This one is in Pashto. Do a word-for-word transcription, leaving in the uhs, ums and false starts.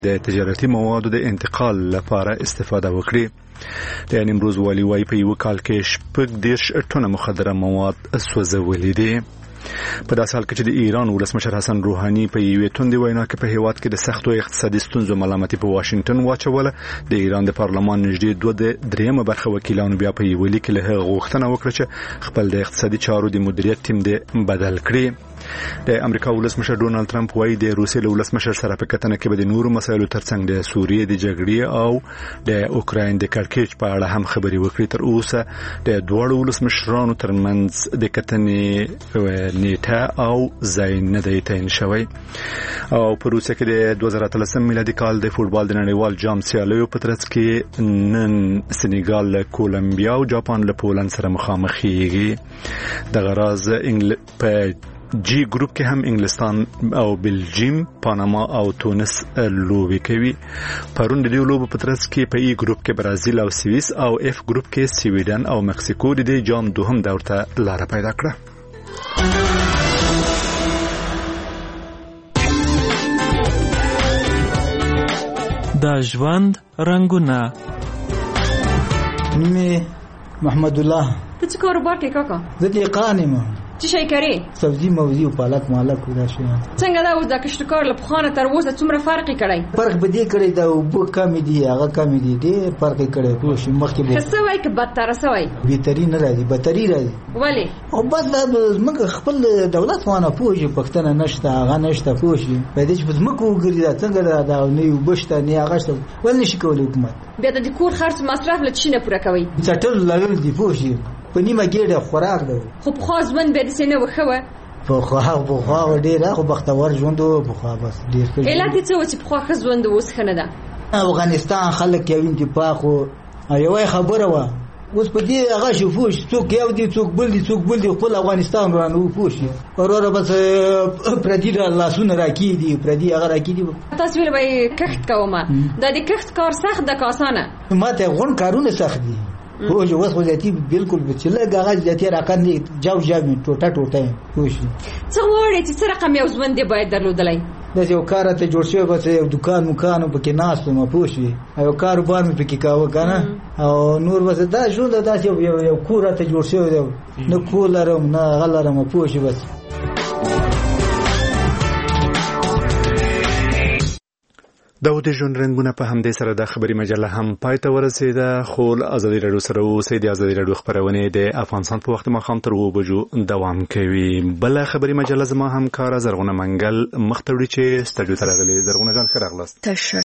د تجارتي موادو د انتقال لپاره استفاده وکړي. د نیمروز والي وايي په یو کال کې شپږ دېرش ټنه مخدره مواد سوځولي دي. په داسې حال کې چې د ایران ولسمشر حسن روحاني په یوې توندې وینا کې په هیواد کې د سختو اقتصادي ستونزو ملامتي په واشنگټن واچوله، د ایران د پارلمان نږدې دوه د دریمه برخه وکیلانو بیا په یوه لیک له هغه غوښتنه وکړه چې خپل د اقتصادي چارو د مدیریت ټیم دې بدل کړي. د امریکا ولسمشر ډونالد ټرمپ وايي د روسیې له ولسمشر سره په کتنه کې به د نورو مسایلو ترڅنګ د سوریې د جګړې او د اوکراین د کړکېچ په اړه هم خبرې وکړي. تر اوسه د دوه ولسمشرانو ترمنځ د کتنې نیټه او ځای نه دی تعین شوی. او په روسیه کې د دوه زره اتلسم میلادي کال د فوټبال د نړیوال جام سیالیو په ترڅ کې نن سنیګال له کولمبیا او جاپان له پولند سره مخامخ کیږي. د غراز انګل په جی ګروپ کې هم انګلستان او بلجیم، پاناما او تونس لوبي کوي. پرون د دې لوبو په ترڅ کې په ای ګروپ کې برازیل او سویس او اف ګروپ کې سویډن او مکسیکو د دې جام دوهم دور ته لار پیدا کړه. دا ژوند رنگونه. نیمه محمد الله. ته څه کاروبار کې کاکا؟ زه دهقان یم. څه شي کوي؟ سبزی موزی او پالک مالک ودا شي. څنګه دا و د کشتکار له پخوانه تر اوسه څومره فرق کړی؟ فرق به دې کړی دا وب کم دي، هغه کم دي، ډېر فرق کړی. خو شي مخکې به څه وای ک بدتر سوی؟ بهتري نه راځي، بدتري راځي. ولی؟ او بس دا موږ خپل دولت وانه پوجي پښتنه نشته، هغه نشته پوجي. په دې چې په موږ وګوري دا څنګه دا نه یو بشته نه هغه شته ول نشي کولای حکومت. بیا د کور خرڅ مصرف لته شنه پوره کوي. څټل لړل دی پوجي. په نیمه ګډه خوراک ده. خو په خاص ژوند به د سینه وخوه. په خو په خو ډیره خو بختور ژوند په خو بس ډیر کړي. علت څه و چې په خو ژوند اوس خنه ده. افغانستان خلک یو انتفاق او یو خبره و. اوس په دې هغه شوفوش څوک یو دي څوک بل دي څوک بل دي خپل افغانستان رانو پوښي. اوره بس پردي الله سونه راکی دي، پردي هغه راکی دي. تاسو ویل وای کښت کومه. دا د کښت کار سخت ده کاسانه. ماته غون کارونه سخت دي. خو جو وس ولتی بالکل بچله غاغ ذاتی رقم دی جاو جاو ټوټه ټوټه پوښي. څه وړي چې سره کم یو ژوند دی باید درلودلای. د یو کار ته جوړ شوی بس یو دکان مکانو پکې ناس ته پوښي. یو کاروبار مې پکې کاوه کنه او نور بس دا ژوند داسې یو یو کور ته جوړ شوی دی. نه کولرم نه غلرم پوښي بس. دا د ژوند رنګونه په همدې سره د خبري مجله هم پای ته ورسېده. خو ازادي راډیو سره اوسئ. د ازادي راډیو خبرونه د افغانستان په وخت مخام تر اوه بجو دوام کوي. بل خبري مجله زما همکار زرغونه منګل مختوړي چې ستډیو ته راغلي. زرغونه جان ښه راغلاست.